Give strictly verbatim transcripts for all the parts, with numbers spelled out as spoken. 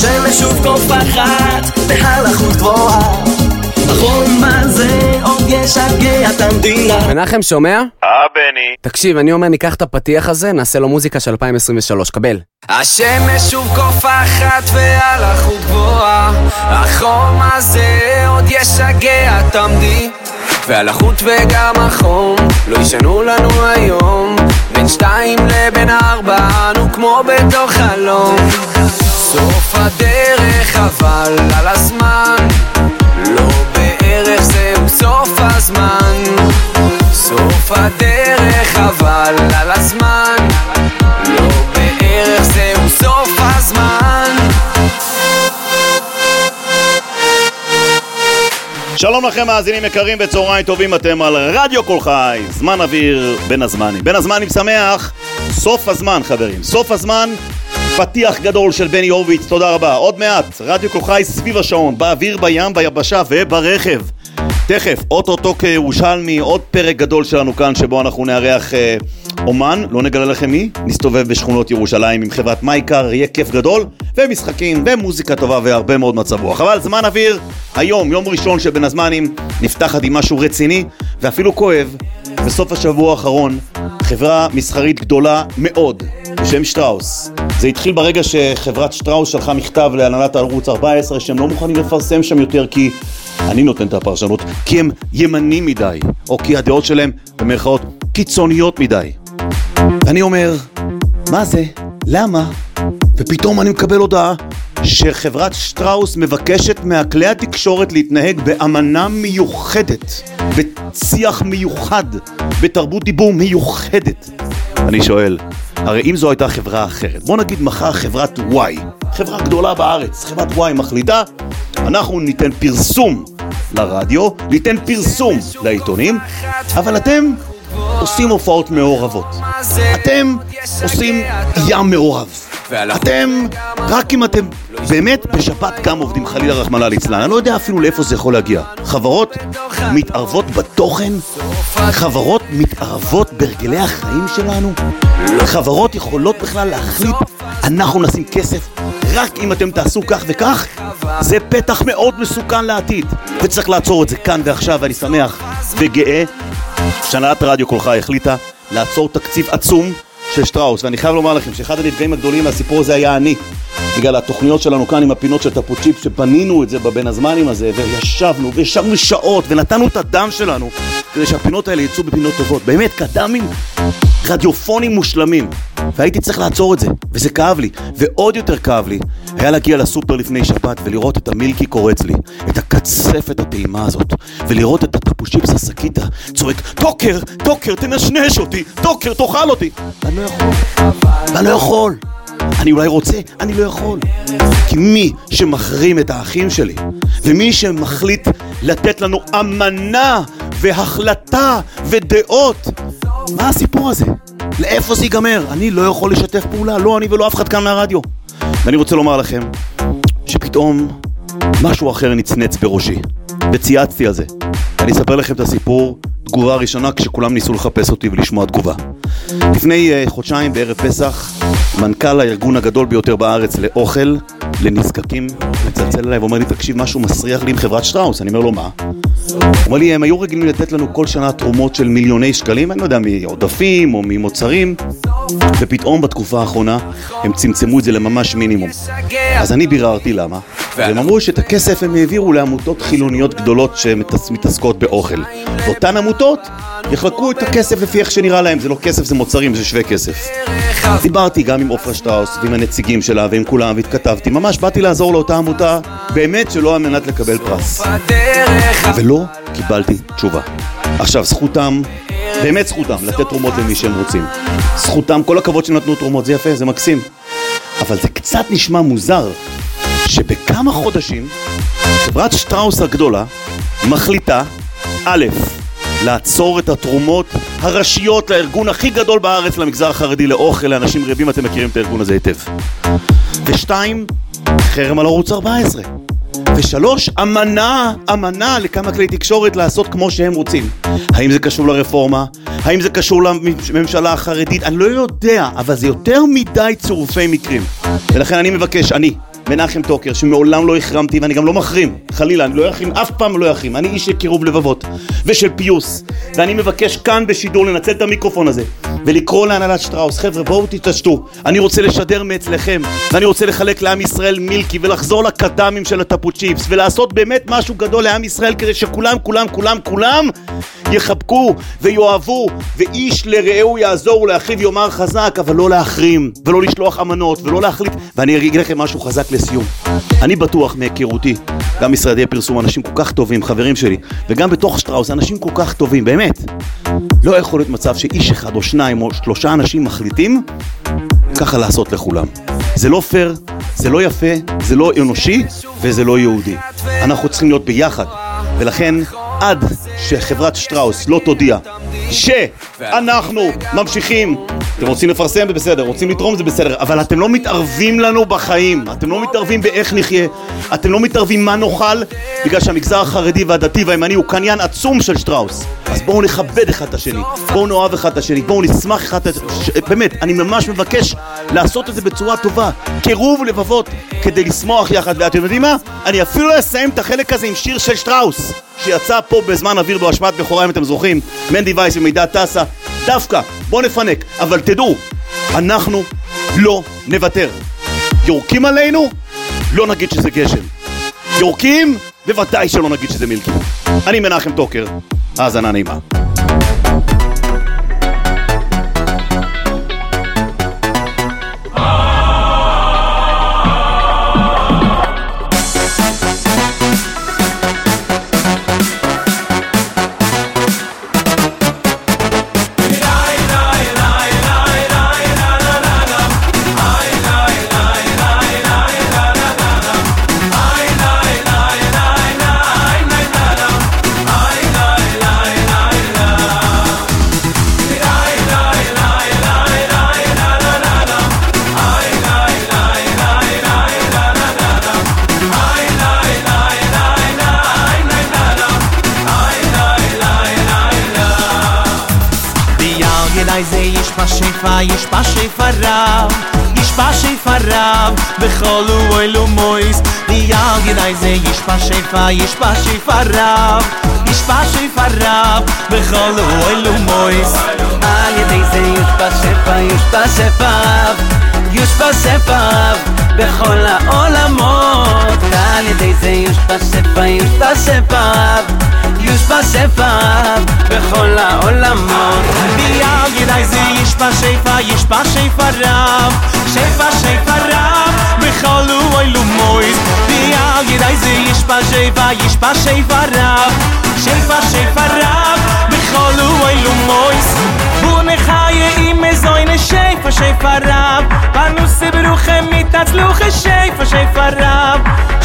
השמש שוב קופחת בהלכות גבוהה, החום הזה עוד ישגע את המדינה. מנחם, שומע? אה בני. תקשיב, אני אומר ניקח את הפתיח הזה, נעשה לו מוזיקה של אלפיים עשרים ושלוש, קבל. השמש שוב קופחת והלכות גבוהה, החום הזה עוד ישגע את המדינה, והלחות וגם החום לא ישנו לנו היום, בין שתיים לבין ארבע אנו כמו בתוך חלום. סוף הדרך אבל על הזמן, לא בערך זהו סוף הזמן. סוף הדרך אבל על הזמן, לא בערך זהו סוף הזמן. שלום לכם מאזינים יקרים וצהריים טובים, אתם על רדיו כל חי, זמן אוויר בין הזמנים. בין הזמנים שמח, סוף הזמן חברים, סוף הזמן, פתיח גדול של בני הורוביץ, תודה רבה. עוד מעט, רדיו כל חי סביב השעון, באוויר, בים, ביבשה וברכב. תכף, אוטוטו כירושלמי, עוד פרק גדול שלנו כאן שבו אנחנו נארח אה, אומן, לא נגלה לכם מי, נסתובב בשכונות ירושלים עם חברת מייקר, יהיה כיף גדול, ומשחקים ומוזיקה טובה והרבה מאוד מצב רוח. אבל זמן אוויר, היום, יום ראשון שבין הזמנים, נפתחת עם משהו רציני ואפילו כואב. בסוף השבוע האחרון, חברה מסחרית גדולה מאוד, בשם שטראוס. זה התחיל ברגע שחברת שטראוס שלחה מכתב להנהלת ערוץ ארבע עשרה שהם לא מוכנים לפרסם שם יותר כי אני נותן את הפרשנות, כי הם ימנים מדי, או כי הדעות שלהם במרכאות קיצוניות מדי. אני אומר, מה זה? למה? ופתאום אני מקבל הודעה שחברת שטראוס מבקשת מהכלי התקשורת להתנהג באמנה מיוחדת, בשיח מיוחד, בתרבות דיבור מיוחדת. אני שואל, הרי אם זו הייתה חברה אחרת, בוא נגיד מחר חברת וואי, חברה גדולה בארץ, חברת וואי מחליטה, אנחנו ניתן פרסום לרדיו, ניתן פרסום לעיתונים, אבל אתם עושים הופעות מעורבות. אתם עושים ים מעורב. אתם, רק אם אתם באמת בשבת גם עובדים חלילה רחמנא ליצלן, אני לא יודע אפילו לאיפה זה יכול להגיע. חברות מתערבות בתוכן, חברות מתערבות ברגלי החיים שלנו, חברות יכולות בכלל להחליט, אנחנו נשים כסף רק אם אתם תעשו כך וכך. זה פתח מאוד מסוכן לעתיד, וצריך לעצור את זה כאן ועכשיו, ואני שמח וגאה שהנהלת רדיו כל חי החליטה לעצור תקציב עצום של שטראוס, ואני חייב לומר לכם שאחד הנפגעים הגדולים מהסיפור הזה היה אני, בגלל התוכניות שלנו כאן עם הפינות של טפוצ'יפ, שפנינו את זה בבין הזמנים הזה, וישבנו וישבנו שעות ונתנו את הדם שלנו כדי שהפינות האלה יצאו בפינות טובות, באמת קדמים רדיופונים מושלמים, והייתי צריך לעצור את זה, וזה כאב לי. ועוד יותר כאב לי היה להגיע לסופר לפני שבת ולראות את המילקי קורץ לי, את הקצפת הטעימה הזאת, ולראות את הטפוצ'יפס הסקיטה צועק, טוקר, טוקר, תנשנש אותי, טוקר, תאכל אותי. אני לא יכול, אני לא יכול, אני אולי רוצה, אני לא יכול. כי מי שמחרים את האחים שלי, ומי שמחליט לתת לנו אמנה והחלטה ודעות, מה הסיפור הזה? לאיפה זה ייגמר? אני לא יכול לשתף פעולה, לא אני ולא אף אחד כאן מהרדיו. ואני רוצה לומר לכם שפתאום משהו אחר נצנץ בראשי, וצייצתי על זה. אני אספר לכם את הסיפור, תגובה ראשונה כשכולם ניסו לחפש אותי ולשמוע תגובה. לפני uh, חודשיים בערב פסח, מנכ"ל הארגון הגדול ביותר בארץ לאוכל לנזקקים מצלצל אליי ואומר לי, תקשיב, משהו מסריח לי עם חברת שטראוס. אני אומר לו, מה? הוא אומר לי, הם היו רגילים לתת לנו כל שנה תרומות של מיליוני שקלים, אני לא יודע, מעודפים או ממוצרים, ופתאום בתקופה האחרונה הם צמצמו את זה לממש מינימום. אז אני ביררתי למה, והם אמרו שאת הכסף הם העבירו לעמותות חילוניות גדולות שמתעסקות באוכל. ואותן עמותות יחלקו את הכסף לפי איך שנראה להם, זה לא כסף, זה מוצרים, זה שווה כסף. דיברתי גם עם עופרה שטראוס ועם הנציגים שלה ועם כולם, והתכתבתי, ממש באתי לעזור לאותה עמותה, באמת שלא על מנת לקבל פרס, ולא קיבלתי תשובה. עכשיו, זכותם, באמת זכותם לתת תרומות למי שהם רוצים, זכותם, כל הכבוד שנתנו תרומות, זה יפה, זה מקסים, אבל זה קצת נשמע מוזר שבכמה חודשים חברת שטראוס הגדולה מחליטה א', לעצור את התרומות הראשיות לארגון הכי גדול בארץ למגזר החרדי לאוכל לאנשים רבים, אתם מכירים את הארגון הזה היטב, ושתיים, חרם על ערוץ ארבע עשרה, ושלוש, אמנה, אמנה לכמה כלי תקשורת לעשות כמו שהם רוצים. האם זה קשור לרפורמה? האם זה קשור לממשלה החרדית? אני לא יודע, אבל זה יותר מדי צירופי מקרים. ולכן אני מבקש, אני, מנחם טוקר, שמעולם לא החרמתי, ואני גם לא מחרים, חלילה, אני לא יחרים, אף פעם לא יחרים, אני איש של קירוב לבבות ושל פיוס, ואני מבקש כאן בשידור לנצל את המיקרופון הזה ולקרוא להנהלת שטראוס, חבר'ה, בואו תתעשתו, אני רוצה לשדר מאצלכם, ואני רוצה לחלק לעם ישראל מילקי ולחזור לקדמים של הטפו צ'יפס ולעשות באמת משהו גדול לעם ישראל כדי שכולם, כולם, כולם, כולם יחבקו ויואבו, ואיש לרעהו יעזור ולאחיו יאמר חזק, אבל לא להחרים ולא לשלוח אמנות ולא להחליט. ואני אגיד לכם משהו חזק לסיום, אני בטוח מהיכרותי גם משרדי פרסום, אנשים כל כך טובים, חברים שלי, וגם בתוך שטראוס אנשים כל כך טובים, באמת לא יכול להיות מצב שאיש אחד או שניים או שלושה אנשים מחליטים ככה לעשות לכולם. זה לא פייר, זה לא יפה, זה לא אנושי וזה לא יהודי. אנחנו צריכים להיות ביחד, ולכן עד שחברת שטראוס לא תודיע שאנחנו ממשיכים, אתם רוצים לפרסם זה בסדר, רוצים לתרום זה בסדר, אבל אתם לא מתערבים לנו בחיים, אתם לא מתערבים באיך נחיה, אתם לא מתערבים מה נאכל, בגלל שהמגזר החרדי והדתי והימני הוא קניין עצום של שטראוס. אז בואו נכבד אחד את השני, בואו נאהב אחד את השני, בואו נשמח אחד את השני. באמת, אני ממש מבקש לעשות את זה בצורה טובה, קירוב לבבות, כדי לשמוח יחד. ואתם יודעים מה? אני אפילו אסיים את החלק הזה עם שיר של שטראוס שיצא פה בזמן אוויר בהשמעת בכורה, אם אתם זוכרים, מנדי וייס ומידע טסה. דווקא, בואו נפנק, אבל תדעו, אנחנו לא נוותר. יורקים עלינו, לא נגיד שזה גשם. יורקים, בוודאי שלא נגיד שזה מילקי. אני מנחם טוקר, האזנה נעימה. יש בשפע רב, יש בשפע רב, בכל אוהלו מויס. ויאל ידעי זה יש בשפע, יש בשפע רב, יש בשפע רב, בכל אוהלו מויס. על ידי זה יש בשפע, יש בשפע רב, יש בשפע רב, בכל העולמות. על ידי זה יש בשפע, יש בשפע רב, יש בשפע רב, בכל העולמות. ויאל ידעי זה יש בשפע, יש בשפע רב, שפע שפע רב, בכל אוהלו מויס. ויאל ידעי זה יש בשפע, יש בשפע רב, שפע שפע רב, בכל אוהלו מויס. ונחיה עם מזוין שפע שפע רב, פרנוס ברוכם מתעצלוך שפע שפע רב,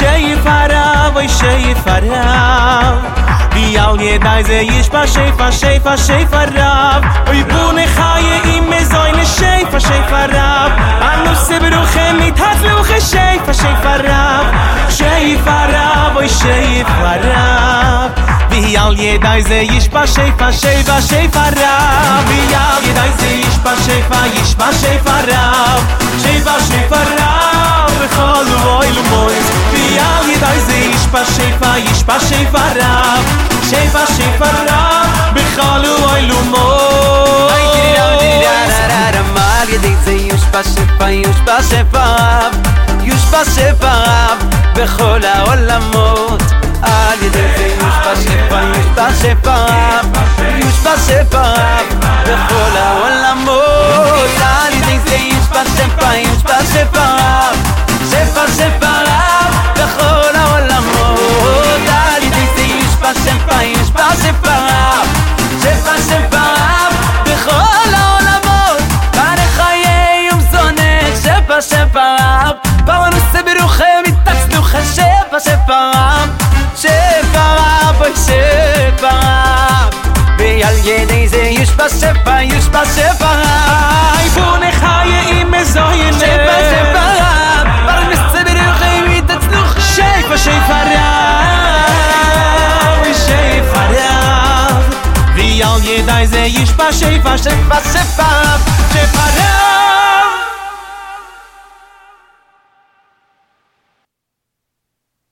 שפע רב, אוי שפע רב. ויאל ידעי זה יש בשפע, שפע שפע רב, אוי בו נחיה עם מזוין שפע שפע רב, פרנוס ברוכם מתעצלוך שפע שפע רב, שפע רב, אוי שפע רב. ויאל ידעי זה יש בשפע, שפע שפע רב. ויאל ידעי זה יש בשפע, יש בשפע רב, שפע שפע רב, בכל אוהלו מויס. ויאל ידעי זה יש בשפע, יש בשפע רב, שפע שפע רב, בכל אוהלו מויס. על ידי זה יש בשפע, יש בשפע רב, יש בשפע רב, בכל העולמות. על ידי זה יש בשפע, יש בשפע רב, יש בשפע רב, בכל העולמות. על ידי זה יש בשפע, יש בשפע רב, שפע שפע רב, בכל העולמות. על ידי זה יש בשפע, יש בשפע רב, שפע שפע רב, בכל העולמות. ונחיה יום זונך, שפע שפע רב, פרנוס ברוכם מתעצלוך שפע שפע רב, שפע רב, אוי שפע רב. ועל ידי זה יש בשפע, יש בשפע רב, בו נחיה עם מזוין שפע שפע רב, פרנוס ברוכם מתעצלוך שפע שפע רב, אוי שפע רב. ועל ידי זה יש בשפע, שפע שפע רב, שפע רב.